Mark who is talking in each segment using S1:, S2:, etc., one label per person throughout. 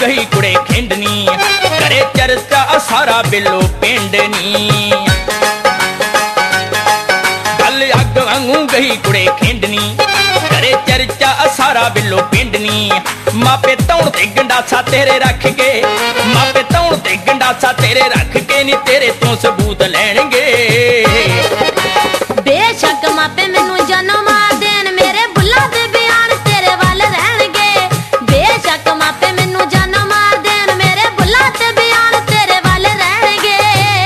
S1: ਗਈ ਕੁੜੇ ਖੇਡਣੀ ਕਰੇ ਚਰਚਾ ਸਾਰਾ ਬਿੱਲੋ ਪਿੰਡ ਨੀ ਗੱਲ ਅੱਗ ਵਾਂਗੂ ਗਈ ਕੁੜੇ ਖੇਡਣੀ ਕਰੇ ਚਰਚਾ ਸਾਰਾ ਬਿੱਲੋ ਪਿੰਡ ਨੀ ਮਾਪੇ ਤੌਣ ਤੇ ਗੰਡਾਸਾ ਤੇਰੇ ਰੱਖ ਕੇ ਮਾਪੇ ਤੌਣ ਤੇ ਗੰਡਾਸਾ ਤੇਰੇ ਰੱਖ ਕੇ ਨੀ ਤੇਰੇ ਤੋਂ ਸਬੂਤ ਲੈਣਗੇ
S2: ਬੇਸ਼ੱਕ ਮਾਪੇ ਮੈਨੂੰ ਜਨਮ ਦੇਣ ਮੇਰੇ ਬੁੱਲਾਂ ਦੇ ਬਿਆਨ ਤੇਰੇ ਵੱਲ ਰਹਿਣਗੇ ਬੇਸ਼ੱਕ ਮਾਪੇ ਮੈਨੂੰ ਜਨਮ ਦੇਣ ਮੇਰੇ ਬੁੱਲਾਂ ਤੇ ਬਿਆਨ ਤੇਰੇ ਵੱਲ ਰਹਿਣਗੇ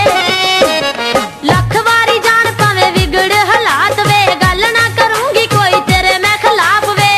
S2: ਲੱਖ ਵਾਰੀ ਜਾਣ ਭਾਵੇਂ ਵਿਗੜ ਹਾਲਾਤ ਵੇ ਗੱਲ ਨਾ ਕਰੂੰਗੀ ਕੋਈ ਤੇਰੇ ਮੈਂ ਖਿਲਾਫ ਵੇ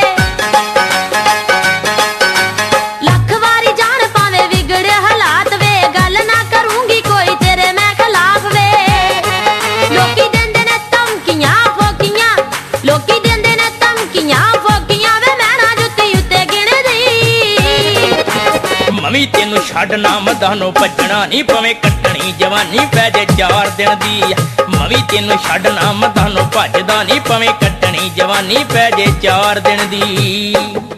S2: ਲੱਖ ਵਾਰੀ ਜਾਣ ਭਾਵੇਂ ਵਿਗੜ ਹਾਲਾਤ ਵੇ ਗੱਲ ਨਾ ਕਰੂੰਗੀ ਕੋਈ ਤੇਰੇ ਮੈਂ ਖਿਲਾਫ ਵੇ ਲੋਕੀ ਦਿੰਦੇ ਨੇ ਧਮਕੀਆਂ ਫੋਕੀਆਂ ਲੋਕੀ ਦਿੰਦੇ ਨੇ ਧਮਕੀਆਂ ਫੋਕੀਆਂ ਵੇ ਮੈਂ ਨਾ ਜੁੱਤੀ ਉੱਤੇ ਗਿਣਦੀ
S1: ਮਵੀ ਤੈਨੂੰ ਛੱਡਣਾ ਮਦਾਨੋਂ ਭੱਜਣਾ ਨਹੀਂ ਪਵੇਂ ਕੱਟਣੀ ਜਵਾਨੀ ਪੈ ਜੇ 4 ਦਿਨ ਦੀ ਮਵੀ ਤੈਨੂੰ ਛੱਡਣਾ ਮਦਾਨੋਂ ਭੱਜਦਾ ਨਹੀਂ ਪਵੇਂ ਕੱਟਣੀ ਜਵਾਨੀ ਪੈ ਜੇ 4 ਦਿਨ ਦੀ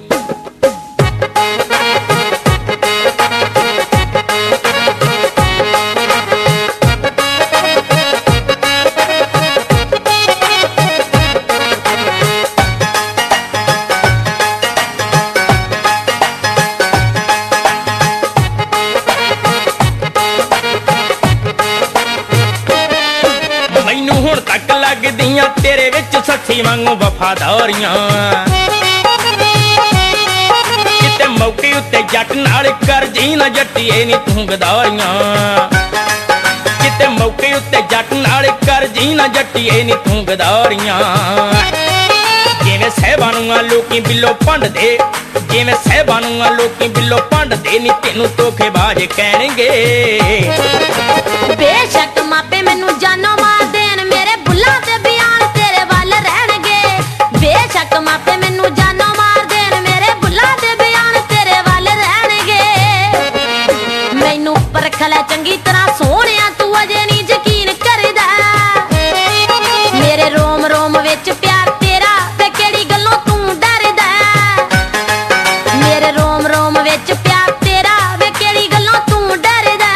S1: ਮੈਨੂੰ ਹੁਣ ਤੱਕ ਲੱਗਦੀਆਂ ਤੇਰੇ ਵਿੱਚ ਸੱਚੀ ਵਾਂਗੂ ਵਫਾਦਾਰੀਆਂ ਕਿਤੇ ਮੌਕੇ ਉੱਤੇ ਜੱਟ ਨਾਲ ਕਰ ਜੀ ਨਾ ਜੱਟੀਏ ਨੀ ਤੂੰ ਗਦਾਰੀਆਂ ਕਿਤੇ ਮੌਕੇ ਉੱਤੇ ਜੱਟ ਨਾਲ ਕਰ ਜੀ ਨਾ ਜੱਟੀਏ ਨੀ ਤੂੰ ਗਦਾਰੀਆਂ ਜਿਵੇਂ ਸਹਿਬਾਂ ਨੂੰ ਲੋਕੀ ਬਿੱਲੋ ਭੰਡਦੇ ਜਿਵੇਂ ਸਹਿਬਾਂ ਨੂੰ ਲੋਕੀ ਬਿੱਲੋ ਭੰਡਦੇ ਨੀ ਤੈਨੂੰ ਧੋਖੇਬਾਜ਼ ਕਹਿਣਗੇ
S2: ਬੇਸ਼ੱਕ ਮਾਪੇ ਮੈਨੂੰ ਜਾਨੋਂ ਮਾਰ ਦੇਣ ਮੇਰੇ ਬੁੱਲਾਂ ਤੇ ਬਿਆਨ ਤੇਰੇ ਵੱਲ ਰਹਿਣਗੇ ਬੇਸ਼ੱਕ ਮਾਪੇ ਮੈਨੂੰ ਜਾਨੋਂ ਮਾਰ ਦੇਣ ਮੇਰੇ ਬੁੱਲਾਂ ਤੇ ਬਿਆਨ ਤੇਰੇ ਵੱਲ ਰਹਿਣਗੇ ਮੈਨੂੰ ਪਰਖ ਲੈ ਚੰਗੀ ਤਰ੍ਹਾਂ ਸੋਹਣਿਆ ਤੂੰ ਅਜੇ ਨਹੀਂ ਯਕੀਨ ਕਰਦਾ ਮੇਰੇ ਰੋਮ ਰੋਮ ਵਿੱਚ ਪਿਆਰ ਤੇਰਾ ਤੇ ਕਿਹੜੀ ਗੱਲੋਂ ਤੂੰ ਡਰਦਾ ਮੇਰੇ ਰੋਮ ਰੋਮ ਵਿੱਚ ਪਿਆਰ ਤੇਰਾ ਵੇ ਕਿਹੜੀ ਗੱਲੋਂ ਤੂੰ ਡਰਦਾ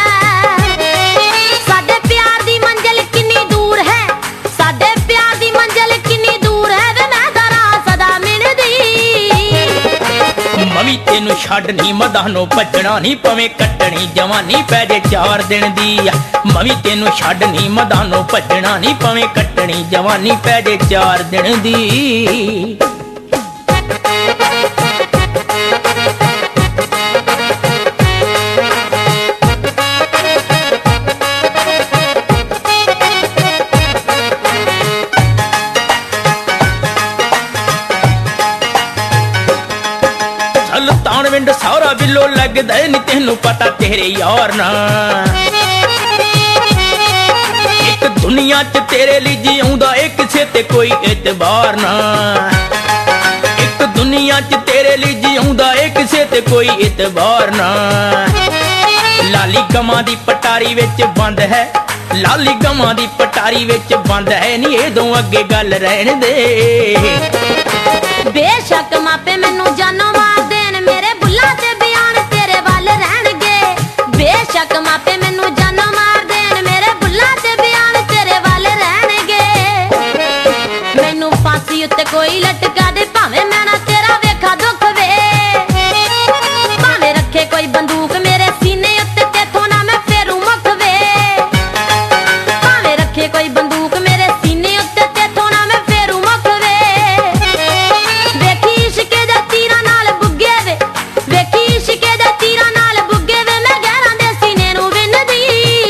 S2: ਸਾਡੇ ਪਿਆਰ ਦੀ ਮੰਜ਼ਿਲ ਕਿੰਨੀ ਦੂਰ ਹੈ ਸਾਡੇ ਪਿਆਰ ਦੀ ਮੰਜ਼ਿਲ ਕਿੰਨੀ ਦੂਰ ਹੈ ਵੇ ਮੈਂ ਦਰਾਂ ਸਦਾ ਮਿਲਦੀ
S1: ਮਵੀ ਤੈਨੂੰ ਛੱਡਣੀ ਮਦਾਨੋਂ ਭੱਜਣਾ ਨਹੀਂ ਪਵੇਂ ਕੱਟਣੀ ਜਵਾਨੀ ਪੈ ਜੇ 4 ਦਿਨ ਦੀ ਮਵੀ ਤੈਨੂੰ ਛੱਡਣੀ ਮਦਾਨੋਂ ਭੱਜਣਾ ਨਹੀਂ ਪਵੇਂ ਕੱਟਣੀ ਜਵਾਨੀ ਪੈ ਜੇ 4 ਦਿਨ ਦੀ ਸੁਲਤਾਨ ਵਿੰਡ ਸੌਰਾ ਬਿੱਲੋ ਲੱਗਦਾ ਨੀ ਤੈਨੂੰ ਪਤਾ ਤੇਰੇ ਯਾਰ ਨਾ ਇੱਕ ਦੁਨੀਆ 'ਚ ਤੇਰੇ ਲਈ ਜਿਉਂਦਾ ਏ ਕਿਸੇ ਤੇ ਕੋਈ ਇਤਬਾਰ ਨਾ ਇੱਕ ਦੁਨੀਆ 'ਚ ਤੇਰੇ ਲਈ ਜਿਉਂਦਾ ਏ ਕਿਸੇ ਤੇ ਕੋਈ ਇਤਬਾਰ ਨਾ ਲਾਲੀ ਗਮਾਂ ਦੀ ਪਟਾਰੀ ਵਿੱਚ ਬੰਦ ਹੈ ਲਾਲੀ ਗਮਾਂ ਦੀ ਪਟਾਰੀ ਵਿੱਚ ਬੰਦ ਹੈ ਨੀ ਇਹਦੋਂ ਅੱਗੇ ਗੱਲ ਰਹਿਣ ਦੇ
S2: ਬੇਸ਼ੱਕ ਮਾਪੇ ਮੈਨੂੰ ਜਾਨੋਂ ਮਾਰ ਦੇਣ ਮੇਰੇ ਬੁੱਲਾਂ ਤੇ ਬਿਆਨ ਤੇਰੇ ਵੱਲ ਰਹਿਣਗੇ ਬੇਸ਼ੱਕ ਮਾਪੇ ਮੈਨੂੰ ਜਾਨੋਂ ਮਾਰ ਦੇਣ ਮੇਰੇ ਬੁੱਲਾਂ ਤੇ ਬਿਆਨ ਤੇਰੇ ਵੱਲ ਰਹਿਣਗੇ ਮੈਨੂੰ ਫਾਂਸੀ ਉੱਤੇ ਕੋਈ ਲਟਕਾ ਦੇ ਭਾਵੇਂ ਮੈਂ ਨਾ ਤੇਰਾ ਵੇਖਾ ਦੁੱਖ ਵੇ ਭਾਵੇਂ ਰੱਖੇ ਕੋਈ ਬੰਦੂਕ ਮੇਰੇ ਸੀਨੇ ਉੱਤੇ ਤੇਥੋਂ ਨਾ ਮੈਂ ਫੇਰੂ ਮੁੱਖ ਵੇ ਭਾਵੇਂ ਰੱਖੇ ਕੋਈ ਬੰਦੂਕ ਮੇਰੇ ਸੀਨੇ ਉੱਤੇ ਤੇਥੋਂ ਨਾ ਮੈਂ ਫੇਰੂ ਮੁੱਖ ਵੇ ਵੇਖੀ ਇਸ਼ਕੇ ਦੇ ਤੀਰਾਂ ਨਾਲ ਬੁੱਗੇ ਵੇ ਵੇਖੀ ਇਸ਼ਕੇ ਦੇ ਤੀਰਾਂ ਨਾਲ ਬੁੱਗੇ ਵੇ ਮੈਂ ਗਹਿਰਾਂ ਦੇ ਸੀਨੇ ਨੂੰ ਵਿੰਨਦੀ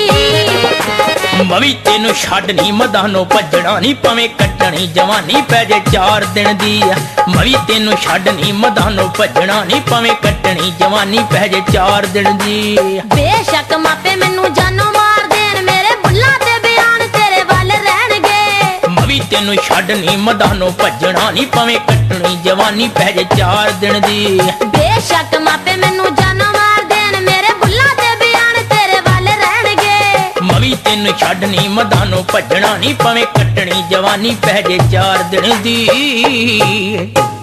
S1: ਮਵੀ ਤੈਨੂੰ ਛੱਡਣੀ ਮਦਾਨੋਂ ਭੱਜਣਾ ਨਹੀਂ ਪਵੇਂ ਕੱਟਣੀ ਜਵਾਨੀ ਪੈ ਜੇ 4 ਦਿਨ ਦੀ ਮਵੀ ਤੈਨੂੰ ਛੱਡਣੀ ਮਦਾਨੋਂ ਭੱਜਣਾ ਨਹੀਂ ਪਵੇਂ ਕੱਟਣੀ ਜਵਾਨੀ ਪੈ ਜੇ 4 ਦਿਨ ਦੀ
S2: ਬੇਸ਼ੱਕ ਮਾਪੇ ਮੈਨੂੰ ਜਾਨੋਂ ਮਾਰ ਦੇਣ ਮੇਰੇ ਬੁੱਲਾਂ ਤੇ ਬਿਆਨ ਤੇਰੇ ਵੱਲ ਰਹਿਣਗੇ
S1: ਮਵੀ ਤੈਨੂੰ ਛੱਡਣੀ ਮਦਾਨੋਂ ਭੱਜਣਾ ਨਹੀਂ ਪਵੇਂ ਕੱਟਣੀ ਜਵਾਨੀ ਪੈ ਜੇ 4 ਦਿਨ ਦੀ
S2: ਬੇਸ਼ੱਕ ਮਾਪੇ ਮੈਨੂੰ ਜਾਨੋਂ ਮਾਰ ਦੇਣ ਮੇਰੇ ਬੁੱਲਾਂ ਤੇ ਬਿਆਨ ਤੇਰੇ ਵੱਲ ਰਹਿਣਗੇ
S1: ਮਵੀ ਤੈਨੂੰ ਛੱਡਣੀ ਮਦਾਨੋਂ ਭੱਜਣਾ ਨਹੀਂ ਪਵੇਂ ਕੱਟਣੀ ਜਵਾਨੀ ਪੈ ਜੇ 4 ਦਿਨ ਦੀ